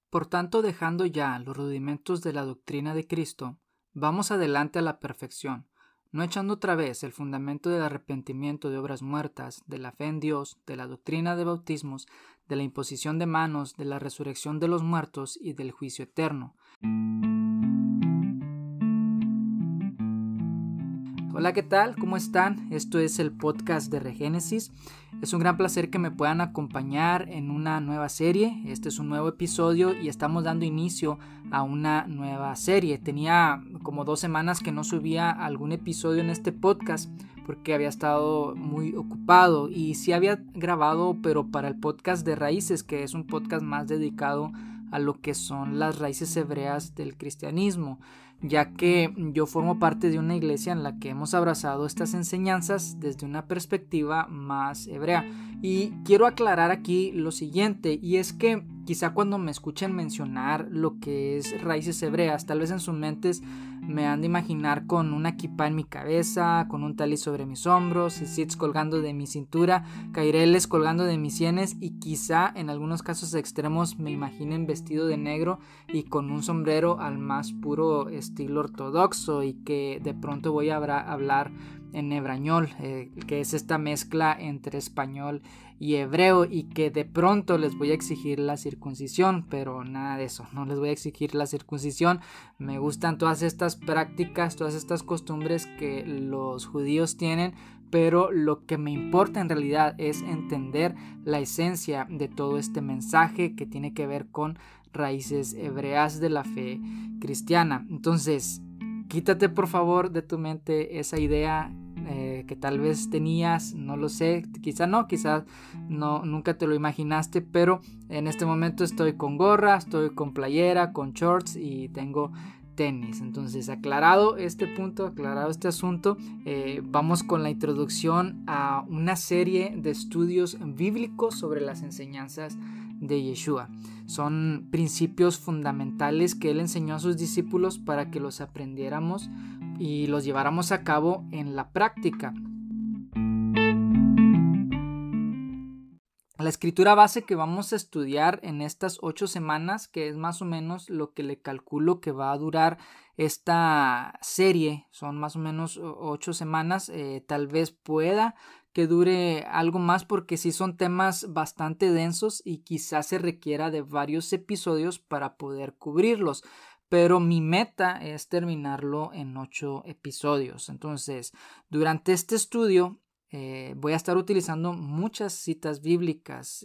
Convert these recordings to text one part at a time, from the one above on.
Por tanto, dejando ya los rudimentos de la doctrina de Cristo, vamos adelante a la perfección, no echando otra vez el fundamento del arrepentimiento de obras muertas, de la fe en Dios, de la doctrina de bautismos, de la imposición de manos, de la resurrección de los muertos y del juicio eterno. Hola, ¿qué tal? ¿Cómo están? Esto es el podcast de Regénesis. Es un gran placer que me puedan acompañar en una nueva serie. Este es un nuevo episodio y estamos dando inicio a una nueva serie. Tenía como 2 semanas que no subía algún episodio en este podcast porque había estado muy ocupado y sí había grabado, pero para el podcast de Raíces, que es un podcast más dedicado a lo que son las raíces hebreas del cristianismo, ya que yo formo parte de una iglesia en la que hemos abrazado estas enseñanzas desde una perspectiva más hebrea. Y quiero aclarar aquí lo siguiente, y es que quizá cuando me escuchen mencionar lo que es raíces hebreas, tal vez en sus mentes me han de imaginar con una kippah en mi cabeza, con un talis sobre mis hombros, tzitzits colgando de mi cintura, caireles colgando de mis sienes, y quizá en algunos casos extremos me imaginen vestido de negro y con un sombrero al más puro estilo ortodoxo, y que de pronto voy a hablar en hebrañol, que es esta mezcla entre español y hebreo, y que de pronto les voy a exigir la circuncisión, pero nada de eso, no les voy a exigir la circuncisión. Me gustan todas estas prácticas, todas estas costumbres que los judíos tienen, pero lo que me importa en realidad es entender la esencia de todo este mensaje que tiene que ver con raíces hebreas de la fe cristiana. Entonces, quítate por favor de tu mente esa idea que tal vez tenías, no lo sé, quizás no, nunca te lo imaginaste, pero en este momento estoy con gorra, estoy con playera, con shorts y tengo tenis. Entonces, aclarado este punto, aclarado este asunto, vamos con la introducción a una serie de estudios bíblicos sobre las enseñanzas de Yeshua. Son principios fundamentales que él enseñó a sus discípulos para que los aprendiéramos y los lleváramos a cabo en la práctica. La escritura base que vamos a estudiar en estas 8 semanas, que es más o menos lo que le calculo que va a durar esta serie, son más o menos 8 semanas, tal vez pueda que dure algo más porque sí son temas bastante densos y quizás se requiera de varios episodios para poder cubrirlos, pero mi meta es terminarlo en 8 episodios. Entonces, durante este estudio voy a estar utilizando muchas citas bíblicas.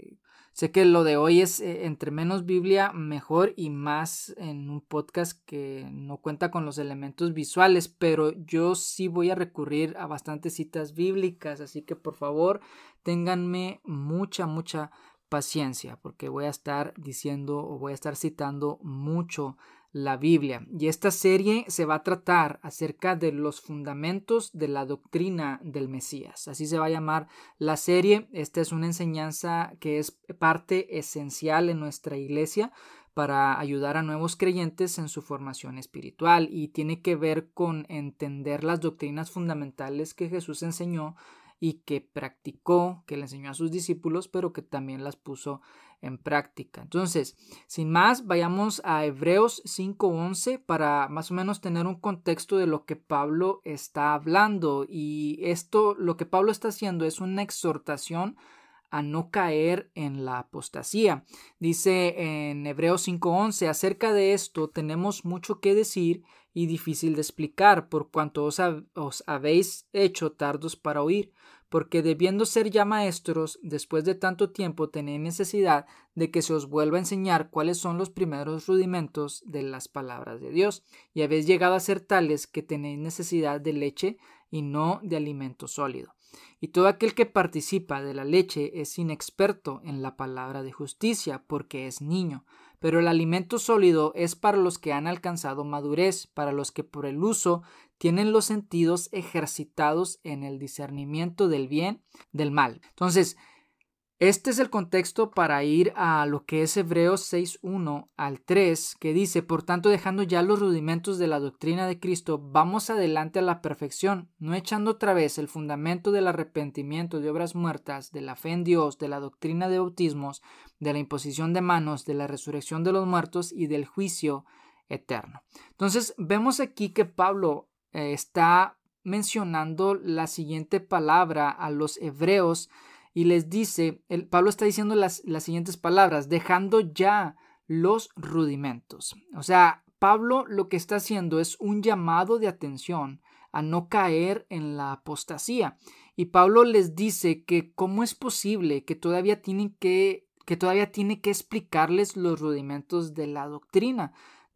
Sé que lo de hoy es entre menos Biblia mejor, y más en un podcast que no cuenta con los elementos visuales, pero yo sí voy a recurrir a bastantes citas bíblicas, así que por favor ténganme mucha paciencia porque voy a estar diciendo o voy a estar citando mucho la Biblia. Y esta serie se va a tratar acerca de los fundamentos de la doctrina del Mesías. Así se va a llamar la serie. Esta es una enseñanza que es parte esencial en nuestra iglesia para ayudar a nuevos creyentes en su formación espiritual, y tiene que ver con entender las doctrinas fundamentales que Jesús enseñó y que practicó, que le enseñó a sus discípulos, pero que también las puso en práctica. Entonces, sin más, vayamos a Hebreos 5:11 para más o menos tener un contexto de lo que Pablo está hablando. Y esto, lo que Pablo está haciendo es una exhortación a no caer en la apostasía. Dice en Hebreos 5:11: acerca de esto tenemos mucho que decir y difícil de explicar, por cuanto os habéis hecho tardos para oír, porque debiendo ser ya maestros, después de tanto tiempo tenéis necesidad de que se os vuelva a enseñar cuáles son los primeros rudimentos de las palabras de Dios, y habéis llegado a ser tales que tenéis necesidad de leche y no de alimento sólido. Y todo aquel que participa de la leche es inexperto en la palabra de justicia, porque es niño, pero el alimento sólido es para los que han alcanzado madurez, para los que por el uso tienen los sentidos ejercitados en el discernimiento del bien, del mal. Entonces, Este es el contexto para ir a lo que es Hebreos 6:1 al 3, que dice: por tanto, dejando ya los rudimentos de la doctrina de Cristo, vamos adelante a la perfección, no echando otra vez el fundamento del arrepentimiento de obras muertas, de la fe en Dios, de la doctrina de bautismos, de la imposición de manos, de la resurrección de los muertos y del juicio eterno. Entonces, vemos aquí que Pablo está mencionando la siguiente palabra a los hebreos y les dice, Pablo está diciendo las siguientes palabras: dejando ya los rudimentos. O sea, Pablo lo que está haciendo es un llamado de atención a no caer en la apostasía. Y Pablo les dice que cómo es posible que todavía tiene que explicarles los rudimentos de la doctrina.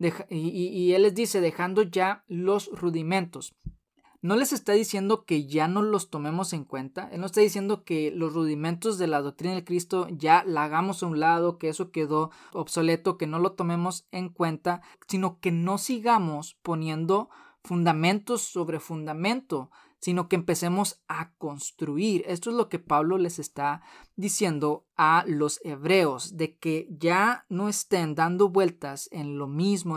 Y él les dice: dejando ya los rudimentos. No les está diciendo que ya no los tomemos en cuenta. Él no está diciendo que los rudimentos de la doctrina de Cristo ya la hagamos a un lado, que eso quedó obsoleto, que no lo tomemos en cuenta, sino que no sigamos poniendo fundamentos sobre fundamento, sino que empecemos a construir. Esto es lo que Pablo les está diciendo a los hebreos, de que ya no estén dando vueltas en lo mismo,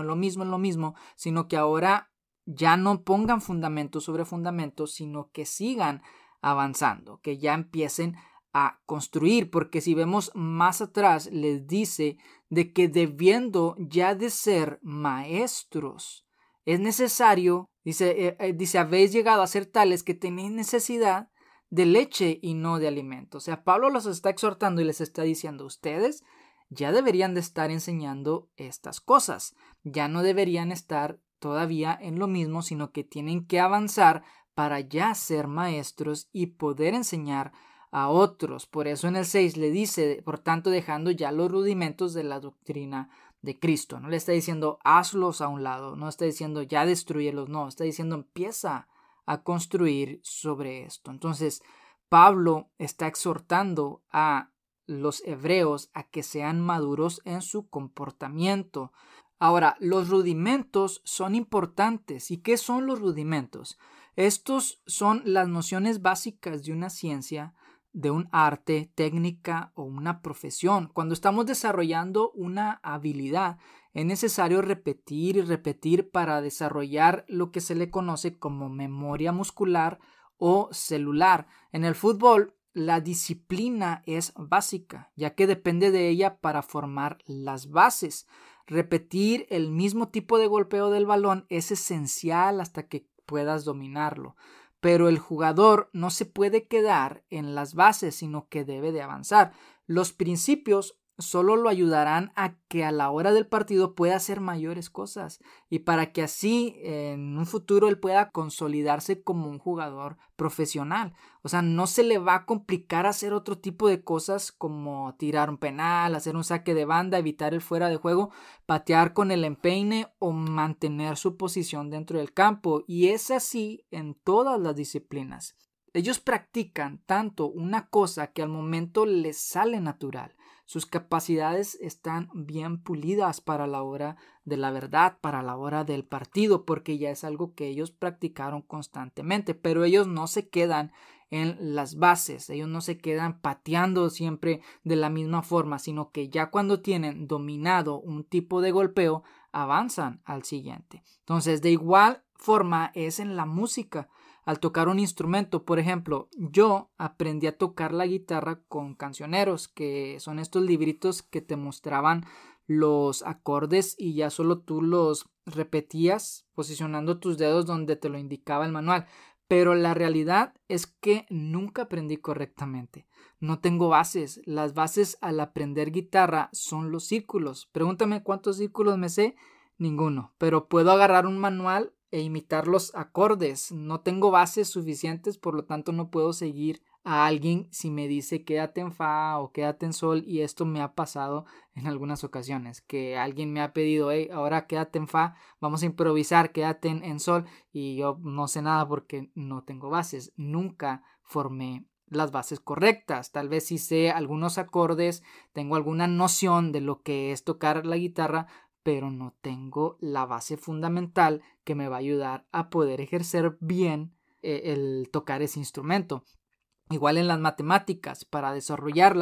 sino que ahora ya no pongan fundamento sobre fundamento, sino que sigan avanzando, que ya empiecen a construir, porque si vemos más atrás, les dice de que debiendo ya de ser maestros, es necesario, dice, habéis llegado a ser tales que tenéis necesidad de leche y no de alimento. O sea, Pablo los está exhortando y les está diciendo: ustedes ya deberían de estar enseñando estas cosas, ya no deberían estar todavía en lo mismo, sino que tienen que avanzar para ya ser maestros y poder enseñar a otros. Por eso en el 6 le dice: por tanto, dejando ya los rudimentos de la doctrina de Cristo. No le está diciendo hazlos a un lado, no está diciendo ya destruyelos, no, está diciendo empieza a construir sobre esto. Entonces, Pablo está exhortando a los hebreos a que sean maduros en su comportamiento. Ahora, los rudimentos son importantes. ¿Y qué son los rudimentos? Estos son las nociones básicas de una ciencia, de un arte, técnica o una profesión. Cuando estamos desarrollando una habilidad, es necesario repetir y repetir para desarrollar lo que se le conoce como memoria muscular o celular. En el fútbol, la disciplina es básica, ya que depende de ella para formar las bases. Repetir el mismo tipo de golpeo del balón es esencial hasta que puedas dominarlo. Pero el jugador no se puede quedar en las bases, sino que debe de avanzar. Los principios solo lo ayudarán a que a la hora del partido pueda hacer mayores cosas y para que así en un futuro él pueda consolidarse como un jugador profesional. O sea, no se le va a complicar hacer otro tipo de cosas como tirar un penal, hacer un saque de banda, evitar el fuera de juego, patear con el empeine o mantener su posición dentro del campo. Y es así en todas las disciplinas. Ellos practican tanto una cosa que al momento les sale natural. Sus capacidades están bien pulidas para la hora de la verdad, para la hora del partido, porque ya es algo que ellos practicaron constantemente. Pero ellos no se quedan en las bases, ellos no se quedan pateando siempre de la misma forma, sino que ya cuando tienen dominado un tipo de golpeo, avanzan al siguiente. Entonces, de igual forma es en la música. Al tocar un instrumento, por ejemplo, yo aprendí a tocar la guitarra con cancioneros, que son estos libritos que te mostraban los acordes y ya solo tú los repetías posicionando tus dedos donde te lo indicaba el manual. Pero la realidad es que nunca aprendí correctamente. No tengo bases. Las bases al aprender guitarra son los círculos. Pregúntame cuántos círculos me sé. Ninguno. Pero puedo agarrar un manual e imitar los acordes. No tengo bases suficientes, por lo tanto no puedo seguir a alguien si me dice quédate en fa o quédate en sol, y esto me ha pasado en algunas ocasiones, que alguien me ha pedido hey, ahora quédate en fa, vamos a improvisar, quédate en sol, y yo no sé nada porque no tengo bases, nunca formé las bases correctas. Tal vez sí sé algunos acordes, tengo alguna noción de lo que es tocar la guitarra, pero no tengo la base fundamental que me va a ayudar a poder ejercer bien el tocar ese instrumento. Igual en las matemáticas, para desarrollarlas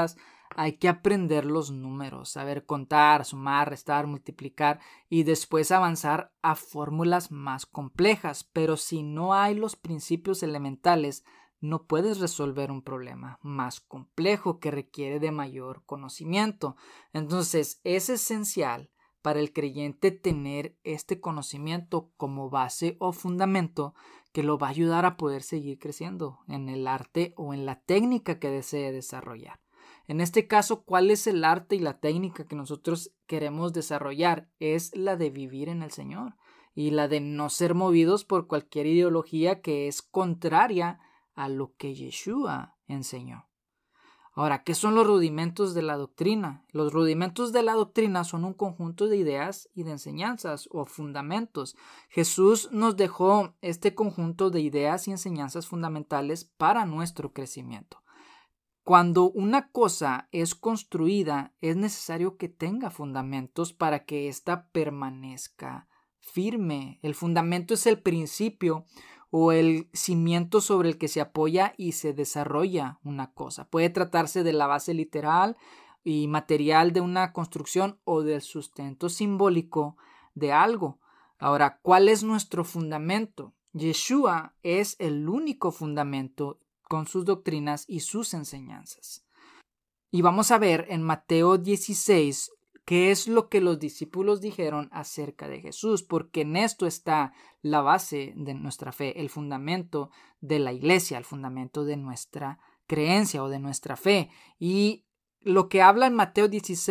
hay que aprender los números, saber contar, sumar, restar, multiplicar y después avanzar a fórmulas más complejas. Pero si no hay los principios elementales, no puedes resolver un problema más complejo que requiere de mayor conocimiento. Entonces, es esencial para el creyente tener este conocimiento como base o fundamento que lo va a ayudar a poder seguir creciendo en el arte o en la técnica que desee desarrollar. En este caso, ¿cuál es el arte y la técnica que nosotros queremos desarrollar? Es la de vivir en el Señor y la de no ser movidos por cualquier ideología que es contraria a lo que Yeshua enseñó. Ahora, ¿qué son los rudimentos de la doctrina? Los rudimentos de la doctrina son un conjunto de ideas y de enseñanzas o fundamentos. Jesús nos dejó este conjunto de ideas y enseñanzas fundamentales para nuestro crecimiento. Cuando una cosa es construida, es necesario que tenga fundamentos para que ésta permanezca firme. El fundamento es el principio o el cimiento sobre el que se apoya y se desarrolla una cosa. Puede tratarse de la base literal y material de una construcción o del sustento simbólico de algo. Ahora, ¿cuál es nuestro fundamento? Yeshua es el único fundamento con sus doctrinas y sus enseñanzas. Y vamos a ver en Mateo 16 qué es lo que los discípulos dijeron acerca de Jesús, porque en esto está la base de nuestra fe, el fundamento de la iglesia, el fundamento de nuestra creencia o de nuestra fe. Y lo que habla en Mateo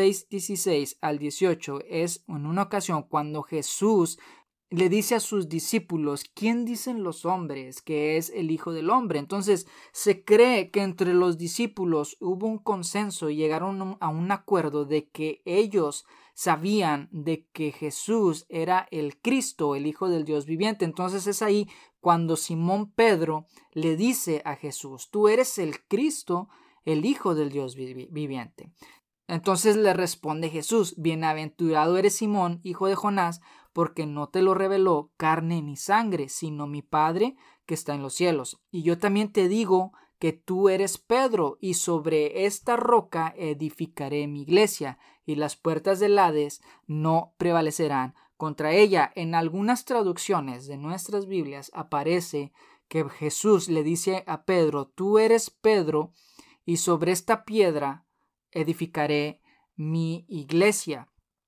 16 al 18 es en una ocasión cuando Jesús le dice a sus discípulos, ¿quién dicen los hombres que es el Hijo del Hombre? Entonces se cree que entre los discípulos hubo un consenso y llegaron a un acuerdo de que ellos sabían de que Jesús era el Cristo, el Hijo del Dios viviente. Entonces es ahí cuando Simón Pedro le dice a Jesús, tú eres el Cristo, el Hijo del Dios viviente. Entonces le responde Jesús, bienaventurado eres Simón, hijo de Jonás, porque no te lo reveló carne ni sangre, sino mi Padre que está en los cielos. Y yo también te digo que tú eres Pedro, y sobre esta roca edificaré mi iglesia, y las puertas del Hades no prevalecerán contra ella. En algunas traducciones de nuestras Biblias aparece que Jesús le dice a Pedro, tú eres Pedro, y sobre esta piedra edificaré mi iglesia.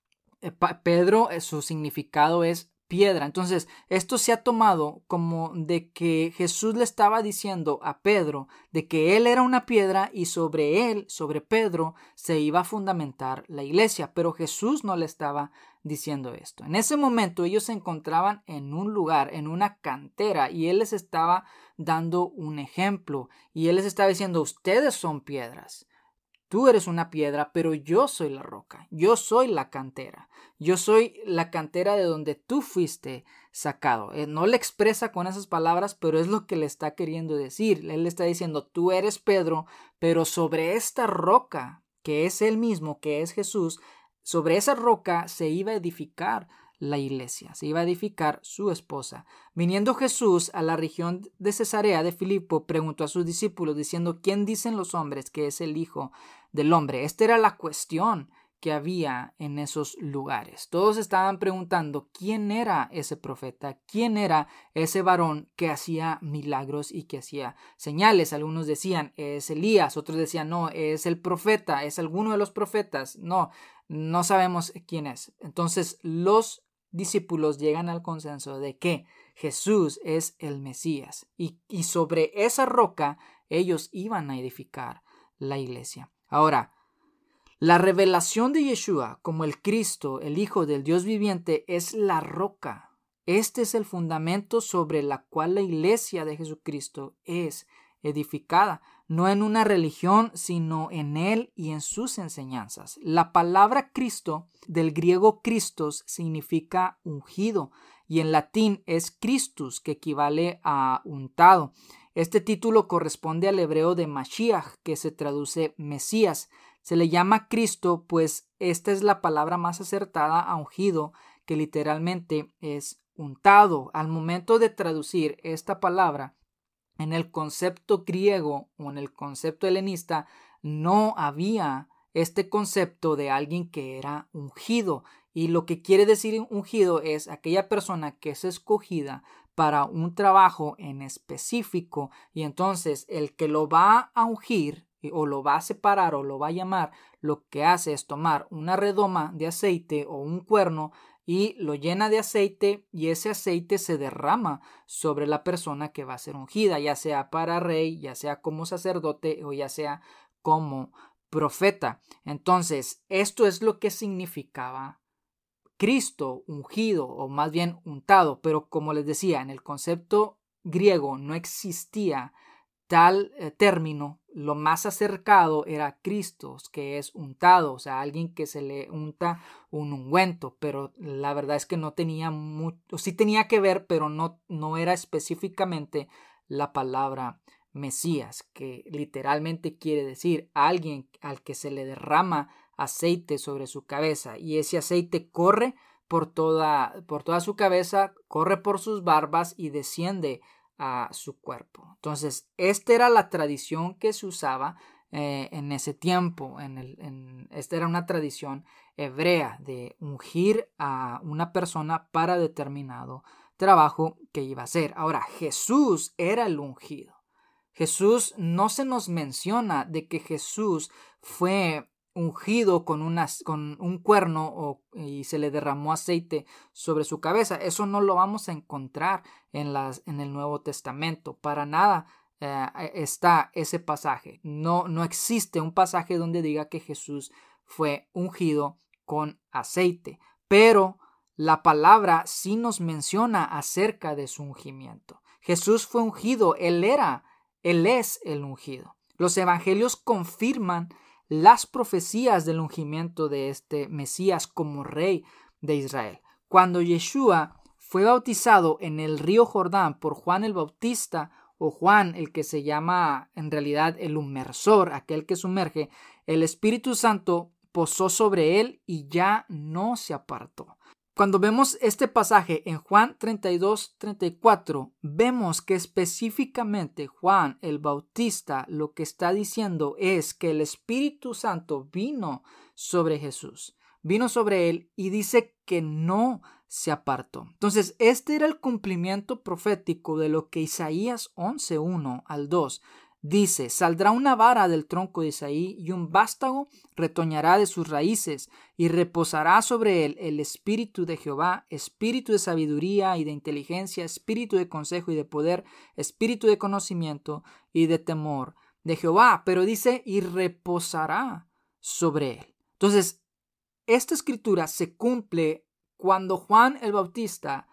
Pedro, su significado es piedra. Entonces, esto se ha tomado como de que Jesús le estaba diciendo a Pedro de que él era una piedra y sobre él, sobre Pedro, se iba a fundamentar la iglesia. Pero Jesús no le estaba diciendo esto. En ese momento ellos se encontraban en un lugar, en una cantera, y él les estaba dando un ejemplo. Y él les estaba diciendo, ustedes son piedras. Tú eres una piedra, pero yo soy la roca, yo soy la cantera, yo soy la cantera de donde tú fuiste sacado. No le expresa con esas palabras, pero es lo que le está queriendo decir. Él le está diciendo, tú eres Pedro, pero sobre esta roca, que es él mismo, que es Jesús, sobre esa roca se iba a edificar la iglesia, se iba a edificar su esposa. Viniendo Jesús a la región de Cesarea de Filipo, preguntó a sus discípulos diciendo, ¿quién dicen los hombres que es el Hijo del Hombre? Esta era la cuestión que había en esos lugares. Todos estaban preguntando quién era ese profeta, quién era ese varón que hacía milagros y que hacía señales. Algunos decían, es Elías, otros decían, no, es el profeta, es alguno de los profetas. No sabemos quién es. Entonces los discípulos llegan al consenso de que Jesús es el Mesías y sobre esa roca ellos iban a edificar la iglesia. Ahora, la revelación de Yeshua como el Cristo, el Hijo del Dios viviente, es la roca. Este es el fundamento sobre la cual la iglesia de Jesucristo es edificada, no en una religión, sino en Él y en sus enseñanzas. La palabra Cristo, del griego Christos, significa ungido, y en latín es Christus, que equivale a untado. Este título corresponde al hebreo de Mashiach, que se traduce Mesías. Se le llama Cristo, pues esta es la palabra más acertada a ungido, que literalmente es untado. Al momento de traducir esta palabra, en el concepto griego o en el concepto helenista no había este concepto de alguien que era ungido. Y lo que quiere decir ungido es aquella persona que es escogida para un trabajo en específico, y entonces el que lo va a ungir o lo va a separar o lo va a llamar, lo que hace es tomar una redoma de aceite o un cuerno y lo llena de aceite, y ese aceite se derrama sobre la persona que va a ser ungida, ya sea para rey, ya sea como sacerdote o ya sea como profeta. Entonces, esto es lo que significaba Cristo ungido, o más bien untado, pero como les decía, en el concepto griego no existía tal término. Lo más acercado era Cristos, que es untado, o sea, alguien que se le unta un ungüento, pero la verdad es que no tenía mucho, sí tenía que ver, pero no era específicamente la palabra Mesías, que literalmente quiere decir alguien al que se le derrama aceite sobre su cabeza, y ese aceite corre por toda su cabeza, corre por sus barbas y desciende a su cuerpo. Entonces, esta era la tradición que se usaba en ese tiempo. Esta era una tradición hebrea de ungir a una persona para determinado trabajo que iba a hacer. Ahora, Jesús era el ungido. Jesús, no se nos menciona de que Jesús fue ungido con un cuerno y se le derramó aceite sobre su cabeza. Eso no lo vamos a encontrar en el Nuevo Testamento. Para nada está ese pasaje. No existe un pasaje donde diga que Jesús fue ungido con aceite. Pero la palabra sí nos menciona acerca de su ungimiento. Jesús fue ungido, Él es el ungido. Los evangelios confirman las profecías del ungimiento de este Mesías como rey de Israel. Cuando Yeshua fue bautizado en el río Jordán por Juan el Bautista, o Juan, el que se llama en realidad el inmersor, aquel que sumerge, el Espíritu Santo posó sobre él y ya no se apartó. Cuando vemos este pasaje en Juan 32-34, vemos que específicamente Juan el Bautista lo que está diciendo es que el Espíritu Santo vino sobre Jesús, vino sobre él, y dice que no se apartó. Entonces, este era el cumplimiento profético de lo que Isaías 11:1 al 2 dice: saldrá una vara del tronco de Isaí y un vástago retoñará de sus raíces, y reposará sobre él el espíritu de Jehová, espíritu de sabiduría y de inteligencia, espíritu de consejo y de poder, espíritu de conocimiento y de temor de Jehová. Pero dice, y reposará sobre él. Entonces, esta escritura se cumple cuando Juan el Bautista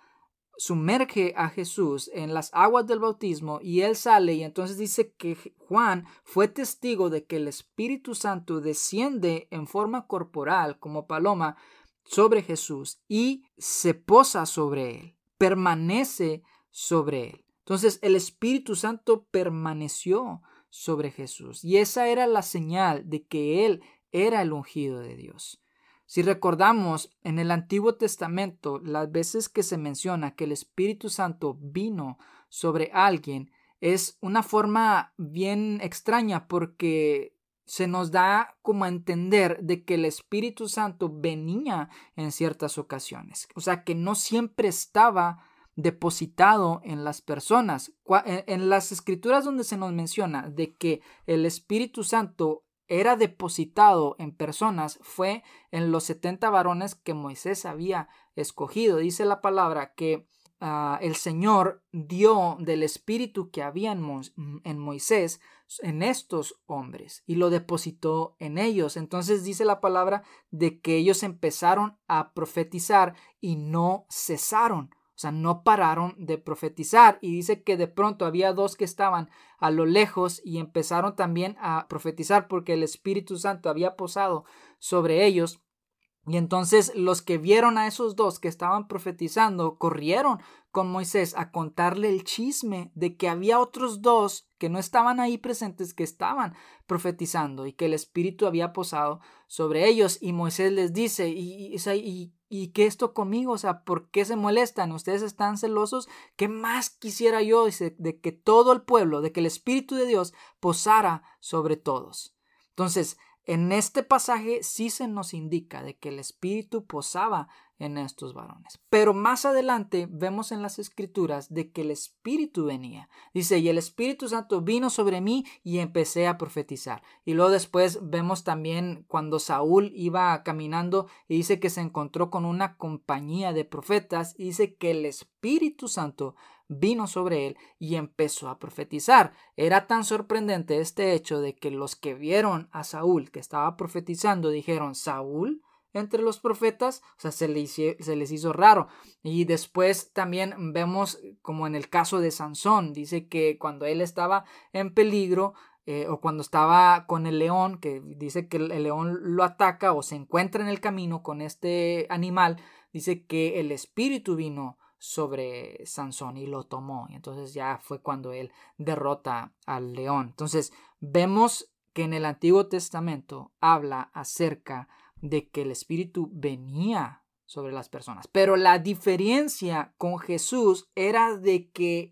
sumerge a Jesús en las aguas del bautismo y él sale, y entonces dice que Juan fue testigo de que el Espíritu Santo desciende en forma corporal como paloma sobre Jesús y se posa sobre él, permanece sobre él. Entonces el Espíritu Santo permaneció sobre Jesús, y esa era la señal de que él era el ungido de Dios. Si recordamos en el Antiguo Testamento, las veces que se menciona que el Espíritu Santo vino sobre alguien, es una forma bien extraña, porque se nos da como a entender de que el Espíritu Santo venía en ciertas ocasiones. O sea, que no siempre estaba depositado en las personas. En las escrituras donde se nos menciona de que el Espíritu Santo era depositado en personas, fue en los 70 varones que Moisés había escogido. Dice la palabra que el Señor dio del espíritu que había en Moisés en estos hombres y lo depositó en ellos. Entonces dice la palabra de que ellos empezaron a profetizar y no cesaron. O sea, no pararon de profetizar, y dice que de pronto había dos que estaban a lo lejos y empezaron también a profetizar porque el Espíritu Santo había posado sobre ellos. Y entonces los que vieron a esos dos que estaban profetizando corrieron con Moisés a contarle el chisme de que había otros dos que no estaban ahí presentes, que estaban profetizando y que el Espíritu había posado sobre ellos. Y Moisés les dice, ¿y qué esto conmigo? O sea, ¿por qué se molestan? ¿Ustedes están celosos? ¿Qué más quisiera yo? Dice, de que todo el pueblo, de que el Espíritu de Dios posara sobre todos. Entonces, en este pasaje sí se nos indica de que el Espíritu posaba en estos varones. Pero más adelante vemos en las Escrituras de que el Espíritu venía. Dice, y el Espíritu Santo vino sobre mí y empecé a profetizar. Y luego después vemos también cuando Saúl iba caminando y dice que se encontró con una compañía de profetas y dice que el Espíritu Santo vino sobre él y empezó a profetizar. Era tan sorprendente este hecho de que los que vieron a Saúl que estaba profetizando dijeron, ¿Saúl entre los profetas? O sea, se les hizo raro. Y después también vemos como en el caso de Sansón, dice que cuando él estaba en peligro, o cuando estaba con el león, que dice que el león lo ataca o se encuentra en el camino con este animal, dice que el Espíritu vino sobre Sansón y lo tomó. Y entonces ya fue cuando él derrota al león. Entonces vemos que en el Antiguo Testamento habla acerca de que el Espíritu venía sobre las personas. Pero la diferencia con Jesús era de que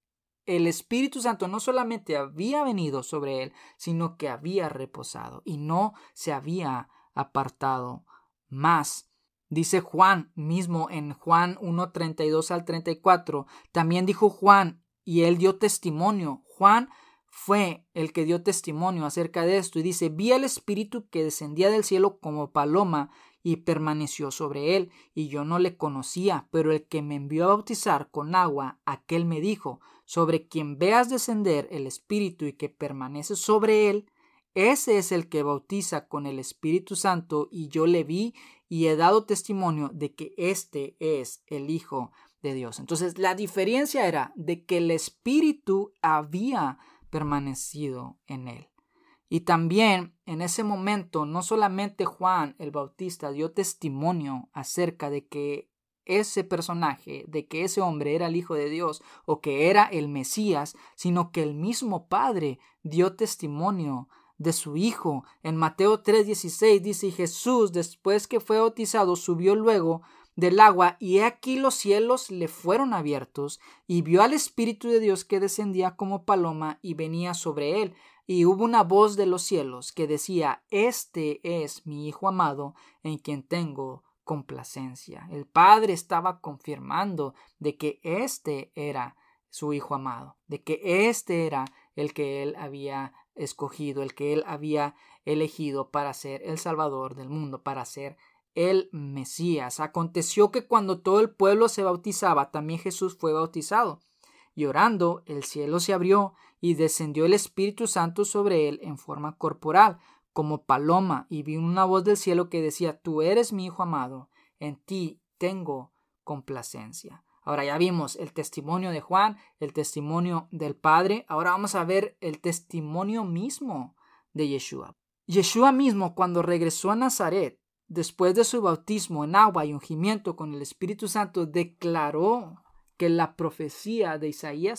el Espíritu Santo no solamente había venido sobre él, sino que había reposado y no se había apartado más. Dice Juan mismo en Juan 1:32 al 34, también dijo Juan y él dio testimonio. Juan fue el que dio testimonio acerca de esto y dice, vi al Espíritu que descendía del cielo como paloma y permaneció sobre él, y yo no le conocía, pero el que me envió a bautizar con agua, aquel me dijo, sobre quien veas descender el Espíritu y que permanece sobre él, ese es el que bautiza con el Espíritu Santo, y yo le vi y he dado testimonio de que este es el Hijo de Dios. Entonces la diferencia era de que el Espíritu había permanecido en él. Y también en ese momento no solamente Juan el Bautista dio testimonio acerca de que ese personaje, de que ese hombre era el Hijo de Dios o que era el Mesías, sino que el mismo Padre dio testimonio de su Hijo. En Mateo 3:16 dice, y Jesús, después que fue bautizado, subió luego del agua, y he aquí los cielos le fueron abiertos, y vio al Espíritu de Dios que descendía como paloma y venía sobre él. Y hubo una voz de los cielos que decía, este es mi Hijo amado, en quien tengo complacencia. El Padre estaba confirmando de que este era su Hijo amado, de que este era el que él había escogido, el que él había elegido para ser el Salvador del mundo, para ser el Mesías. Aconteció que cuando todo el pueblo se bautizaba, también Jesús fue bautizado. Y orando, el cielo se abrió y descendió el Espíritu Santo sobre él en forma corporal, como paloma, y vi una voz del cielo que decía, tú eres mi Hijo amado, en ti tengo complacencia. Ahora ya vimos el testimonio de Juan, el testimonio del Padre. Ahora vamos a ver el testimonio mismo de Yeshua. Yeshua mismo, cuando regresó a Nazaret, después de su bautismo en agua y ungimiento con el Espíritu Santo, declaró que la profecía de Isaías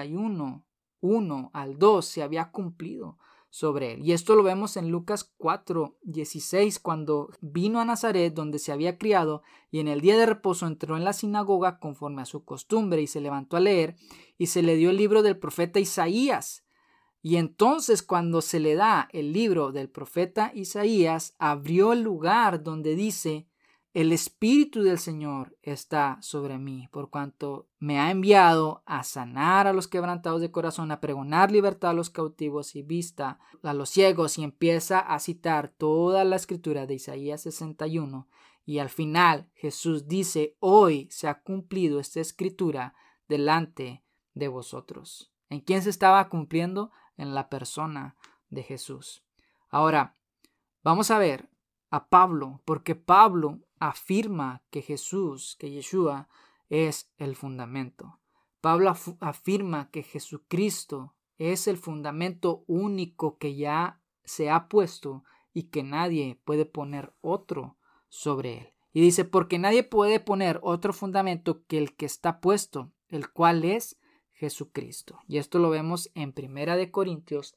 61, 1 al 2 se había cumplido sobre él. Y esto lo vemos en Lucas 4:16, cuando vino a Nazaret, donde se había criado, y en el día de reposo entró en la sinagoga conforme a su costumbre y se levantó a leer, y se le dio el libro del profeta Isaías. Y entonces cuando se le da el libro del profeta Isaías, abrió el lugar donde dice, el Espíritu del Señor está sobre mí, por cuanto me ha enviado a sanar a los quebrantados de corazón, a pregonar libertad a los cautivos y vista a los ciegos, y empieza a citar toda la escritura de Isaías 61. Y al final Jesús dice, hoy se ha cumplido esta escritura delante de vosotros. ¿En quién se estaba cumpliendo? En la persona de Jesús. Ahora, vamos a ver a Pablo, porque Pablo afirma que Jesús, que Yeshua, es el fundamento. Pablo afirma que Jesucristo es el fundamento único que ya se ha puesto y que nadie puede poner otro sobre él. Y dice, porque nadie puede poner otro fundamento que el que está puesto, el cual es Jesucristo. Y esto lo vemos en 1 Corintios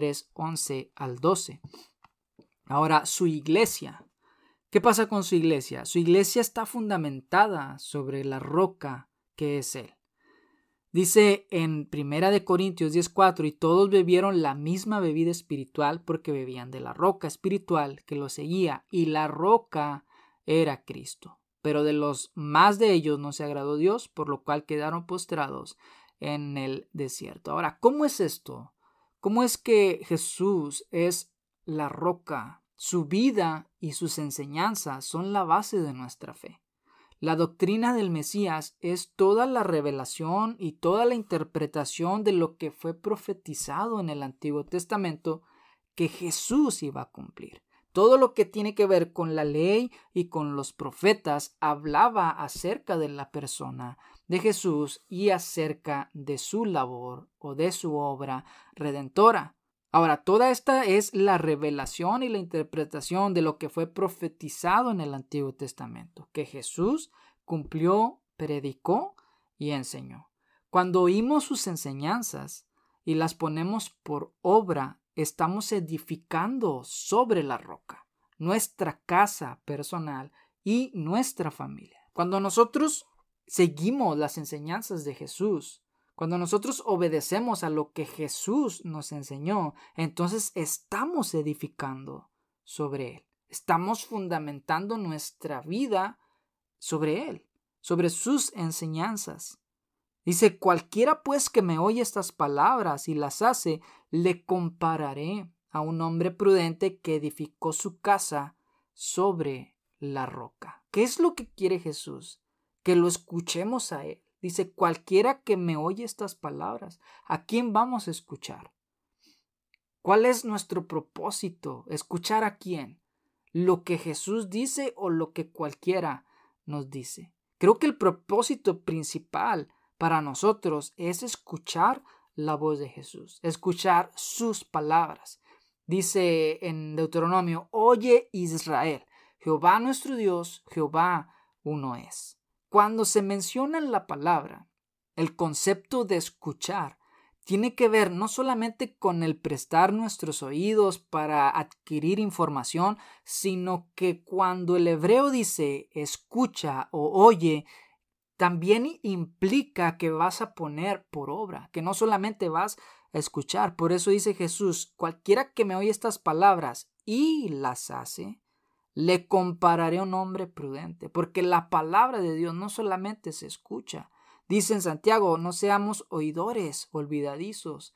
3:11 al 12. Ahora, su iglesia. ¿Qué pasa con su iglesia? Su iglesia está fundamentada sobre la roca que es Él. Dice en 1 Corintios 10:4, y todos bebieron la misma bebida espiritual porque bebían de la roca espiritual que los seguía, y la roca era Cristo. Pero de los más de ellos no se agradó Dios, por lo cual quedaron postrados en el desierto. Ahora, ¿cómo es esto? ¿Cómo es que Jesús es la roca? Su vida y sus enseñanzas son la base de nuestra fe. La doctrina del Mesías es toda la revelación y toda la interpretación de lo que fue profetizado en el Antiguo Testamento que Jesús iba a cumplir. Todo lo que tiene que ver con la ley y con los profetas hablaba acerca de la persona de Jesús y acerca de su labor o de su obra redentora. Ahora, toda esta es la revelación y la interpretación de lo que fue profetizado en el Antiguo Testamento, que Jesús cumplió, predicó y enseñó. Cuando oímos sus enseñanzas y las ponemos por obra, estamos edificando sobre la roca, nuestra casa personal y nuestra familia. Cuando nosotros seguimos las enseñanzas de Jesús, cuando nosotros obedecemos a lo que Jesús nos enseñó, entonces estamos edificando sobre Él. Estamos fundamentando nuestra vida sobre Él, sobre sus enseñanzas. Dice, cualquiera pues que me oye estas palabras y las hace, le compararé a un hombre prudente que edificó su casa sobre la roca. ¿Qué es lo que quiere Jesús? Que lo escuchemos a Él. Dice, cualquiera que me oye estas palabras, ¿a quién vamos a escuchar? ¿Cuál es nuestro propósito? ¿Escuchar a quién? ¿Lo que Jesús dice o lo que cualquiera nos dice? Creo que el propósito principal para nosotros es escuchar la voz de Jesús, escuchar sus palabras. Dice en Deuteronomio, oye Israel, Jehová nuestro Dios, Jehová uno es. Cuando se menciona en la palabra, el concepto de escuchar tiene que ver no solamente con el prestar nuestros oídos para adquirir información, sino que cuando el hebreo dice escucha o oye, también implica que vas a poner por obra, que no solamente vas a escuchar. Por eso dice Jesús, cualquiera que me oye estas palabras y las hace, le compararé a un hombre prudente, porque la palabra de Dios no solamente se escucha. Dice en Santiago, no seamos oidores olvidadizos,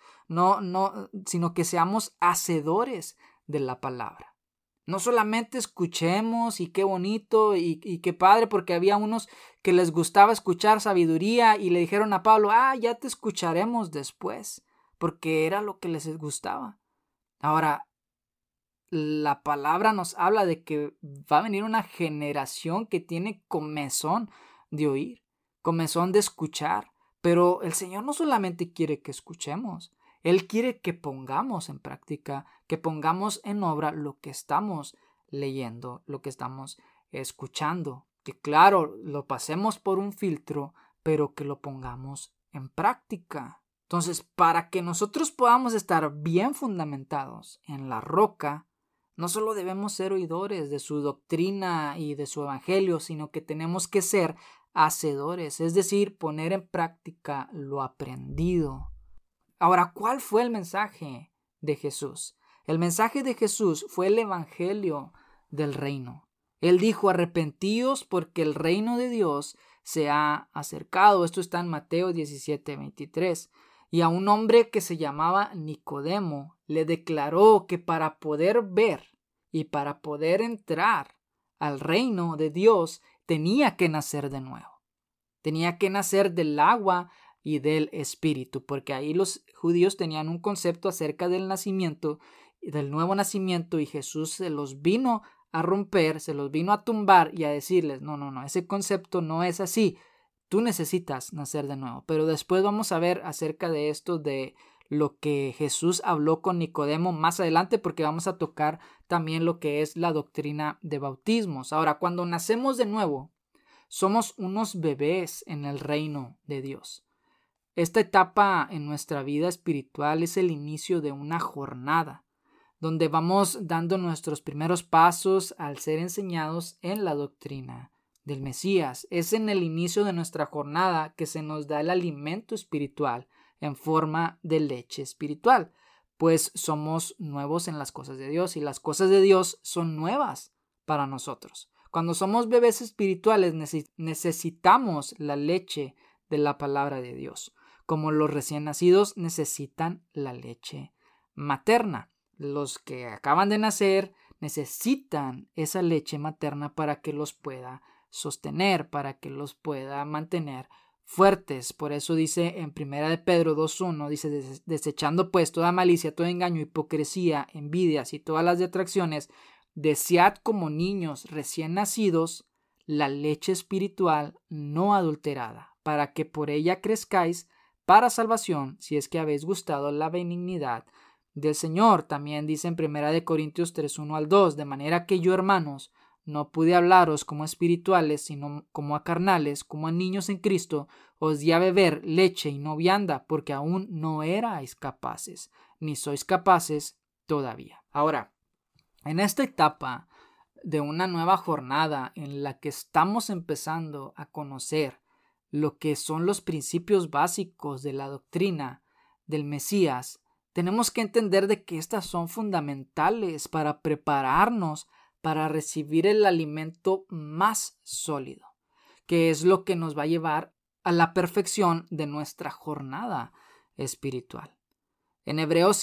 sino que seamos hacedores de la palabra. No solamente escuchemos y qué bonito y qué padre, porque había unos que les gustaba escuchar sabiduría y le dijeron a Pablo, ya te escucharemos después, porque era lo que les gustaba. Ahora, la palabra nos habla de que va a venir una generación que tiene comezón de oír, comezón de escuchar, pero el Señor no solamente quiere que escuchemos, Él quiere que pongamos en práctica, que pongamos en obra lo que estamos leyendo, lo que estamos escuchando, que claro, lo pasemos por un filtro, pero que lo pongamos en práctica. Entonces, para que nosotros podamos estar bien fundamentados en la roca, no solo debemos ser oidores de su doctrina y de su evangelio, sino que tenemos que ser hacedores, es decir, poner en práctica lo aprendido. Ahora, ¿cuál fue el mensaje de Jesús? El mensaje de Jesús fue el evangelio del reino. Él dijo, arrepentíos porque el reino de Dios se ha acercado. Esto está en Mateo 17:23. Y a un hombre que se llamaba Nicodemo le declaró que para poder ver y para poder entrar al reino de Dios tenía que nacer de nuevo. Tenía que nacer del agua y del espíritu, porque ahí los judíos tenían un concepto acerca del nacimiento, del nuevo nacimiento, y Jesús se los vino a romper, se los vino a tumbar y a decirles, no, ese concepto no es así. Tú necesitas nacer de nuevo. Pero después vamos a ver acerca de esto, de lo que Jesús habló con Nicodemo más adelante, porque vamos a tocar también lo que es la doctrina de bautismos. Ahora, cuando nacemos de nuevo, somos unos bebés en el reino de Dios. Esta etapa en nuestra vida espiritual es el inicio de una jornada, donde vamos dando nuestros primeros pasos al ser enseñados en la doctrina del Mesías. Es en el inicio de nuestra jornada que se nos da el alimento espiritual en forma de leche espiritual, pues somos nuevos en las cosas de Dios y las cosas de Dios son nuevas para nosotros. Cuando somos bebés espirituales necesitamos la leche de la palabra de Dios, como los recién nacidos necesitan la leche materna. Los que acaban de nacer necesitan esa leche materna para que los pueda sostener, para que los pueda mantener fuertes. Por eso dice en 1 de Pedro 2:1, dice, desechando pues toda malicia, todo engaño, hipocresía, envidias y todas las detracciones, desead como niños recién nacidos la leche espiritual no adulterada, para que por ella crezcáis para salvación, si es que habéis gustado la benignidad del Señor. También dice en 1 de Corintios 3:1-2, de manera que yo, hermanos, no pude hablaros como a espirituales, sino como a carnales, como a niños en Cristo, os di a beber leche y no vianda, porque aún no erais capaces, ni sois capaces todavía. Ahora, en esta etapa de una nueva jornada en la que estamos empezando a conocer lo que son los principios básicos de la doctrina del Mesías, tenemos que entender de que estas son fundamentales para prepararnos para recibir el alimento más sólido, que es lo que nos va a llevar a la perfección de nuestra jornada espiritual. En Hebreos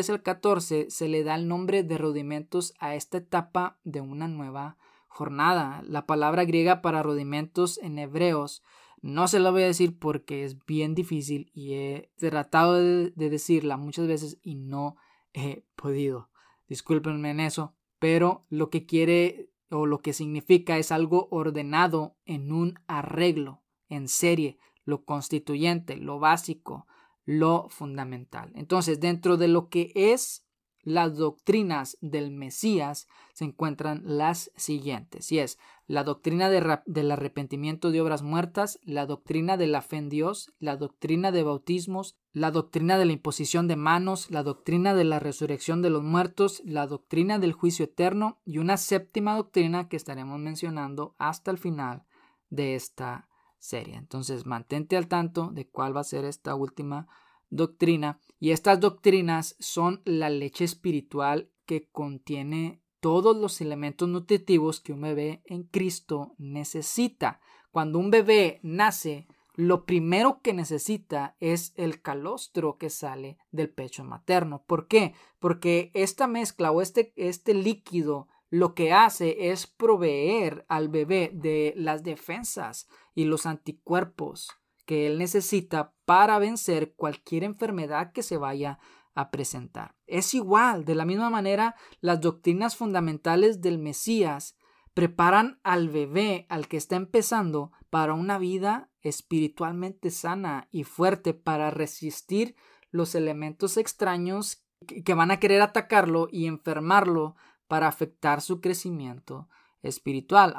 5:13-14 se le da el nombre de rudimentos a esta etapa de una nueva jornada. La palabra griega para rudimentos en Hebreos no se la voy a decir porque es bien difícil y he tratado de decirla muchas veces y no he podido. Discúlpenme en eso, pero lo que quiere o lo que significa es algo ordenado en un arreglo, en serie, lo constituyente, lo básico, lo fundamental. Entonces, dentro de lo que es las doctrinas del Mesías se encuentran las siguientes, y es la doctrina del arrepentimiento de obras muertas, la doctrina de la fe en Dios, la doctrina de bautismos, la doctrina de la imposición de manos, la doctrina de la resurrección de los muertos, la doctrina del juicio eterno y una séptima doctrina que estaremos mencionando hasta el final de esta serie. Entonces, mantente al tanto de cuál va a ser esta última doctrina, y estas doctrinas son la leche espiritual que contiene todos los elementos nutritivos que un bebé en Cristo necesita. Cuando un bebé nace, lo primero que necesita es el calostro que sale del pecho materno. ¿Por qué? Porque esta mezcla o este líquido lo que hace es proveer al bebé de las defensas y los anticuerpos que él necesita para vencer cualquier enfermedad que se vaya a presentar. Es igual, de la misma manera, las doctrinas fundamentales del Mesías preparan al bebé, al que está empezando, para una vida espiritualmente sana y fuerte para resistir los elementos extraños que van a querer atacarlo y enfermarlo para afectar su crecimiento espiritual.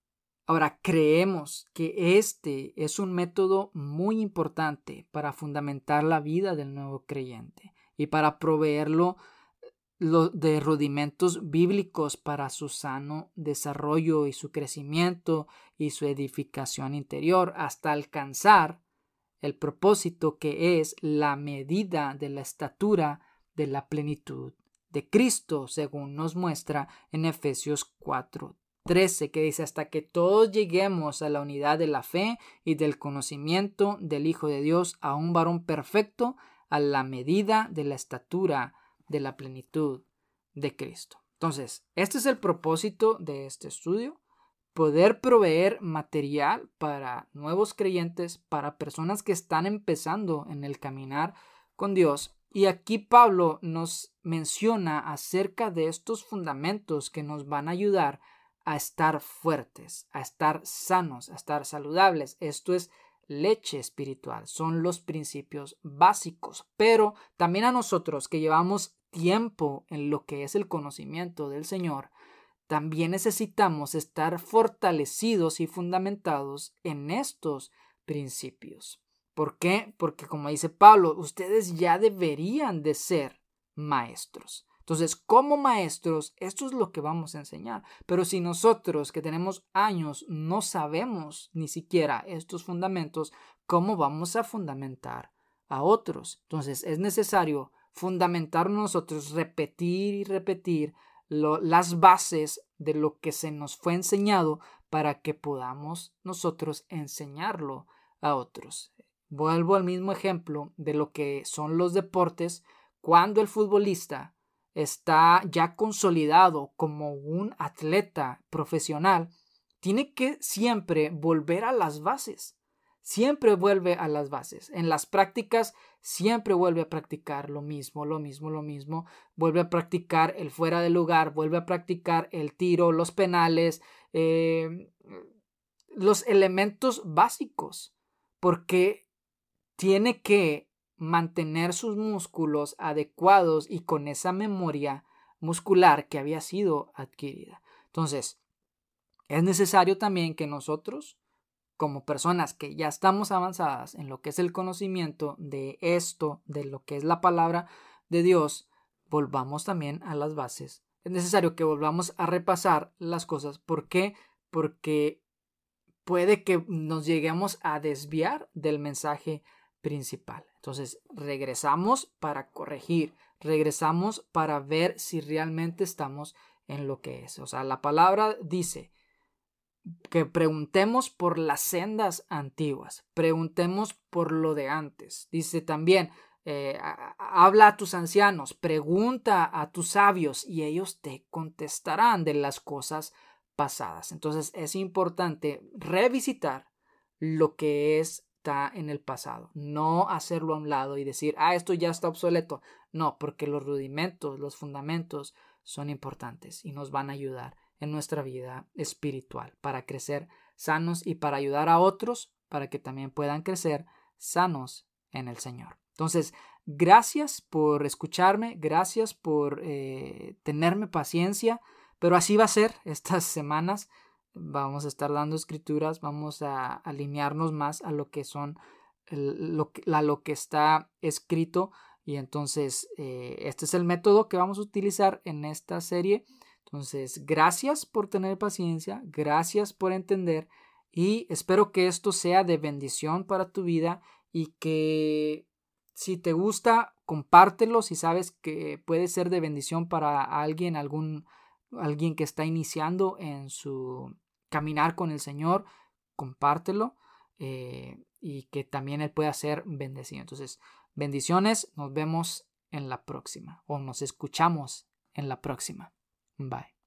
Ahora, creemos que este es un método muy importante para fundamentar la vida del nuevo creyente y para proveerlo de rudimentos bíblicos para su sano desarrollo y su crecimiento y su edificación interior hasta alcanzar el propósito que es la medida de la estatura de la plenitud de Cristo, según nos muestra en Efesios 4:13, que dice hasta que todos lleguemos a la unidad de la fe y del conocimiento del Hijo de Dios, a un varón perfecto, a la medida de la estatura de la plenitud de Cristo. Entonces, este es el propósito de este estudio: poder proveer material para nuevos creyentes, para personas que están empezando en el caminar con Dios. Y aquí Pablo nos menciona acerca de estos fundamentos que nos van a ayudar a estar fuertes, a estar sanos, a estar saludables. Esto es leche espiritual, son los principios básicos, pero también a nosotros que llevamos tiempo en lo que es el conocimiento del Señor, también necesitamos estar fortalecidos y fundamentados en estos principios. ¿Por qué? Porque como dice Pablo, ustedes ya deberían de ser maestros. Entonces, como maestros, esto es lo que vamos a enseñar. Pero si nosotros que tenemos años no sabemos ni siquiera estos fundamentos, ¿cómo vamos a fundamentar a otros? Entonces, es necesario fundamentar nosotros, repetir y repetir las bases de lo que se nos fue enseñado para que podamos nosotros enseñarlo a otros. Vuelvo al mismo ejemplo de lo que son los deportes. Cuando el futbolista está ya consolidado como un atleta profesional, tiene que siempre volver a las bases. Siempre vuelve a las bases. En las prácticas siempre vuelve a practicar lo mismo. Vuelve a practicar el fuera de lugar, vuelve a practicar el tiro, los penales, los elementos básicos. Porque tiene que mantener sus músculos adecuados y con esa memoria muscular que había sido adquirida. Entonces, es necesario también que nosotros, como personas que ya estamos avanzadas en lo que es el conocimiento de esto, de lo que es la palabra de Dios, volvamos también a las bases. Es necesario que volvamos a repasar las cosas. ¿Por qué? Porque puede que nos lleguemos a desviar del mensaje principal. Entonces, regresamos para corregir, regresamos para ver si realmente estamos en lo que es. O sea, la palabra dice que preguntemos por las sendas antiguas, preguntemos por lo de antes. Dice también, habla a tus ancianos, pregunta a tus sabios y ellos te contestarán de las cosas pasadas. Entonces es importante revisitar lo que está en el pasado, no hacerlo a un lado y decir, esto ya está obsoleto. No, porque los rudimentos, los fundamentos son importantes y nos van a ayudar en nuestra vida espiritual para crecer sanos y para ayudar a otros para que también puedan crecer sanos en el Señor. Entonces, gracias por escucharme, gracias por tenerme paciencia, pero así va a ser estas semanas. Vamos a estar dando escrituras, vamos a alinearnos más a lo que son lo que está escrito, y entonces este es el método que vamos a utilizar en esta serie. Entonces, gracias por tener paciencia, gracias por entender y espero que esto sea de bendición para tu vida y que si te gusta, compártelo. Si sabes que puede ser de bendición para alguien, alguien que está iniciando en su caminar con el Señor, compártelo y que también él pueda ser bendecido. Entonces, bendiciones, nos vemos en la próxima o nos escuchamos en la próxima. Bye.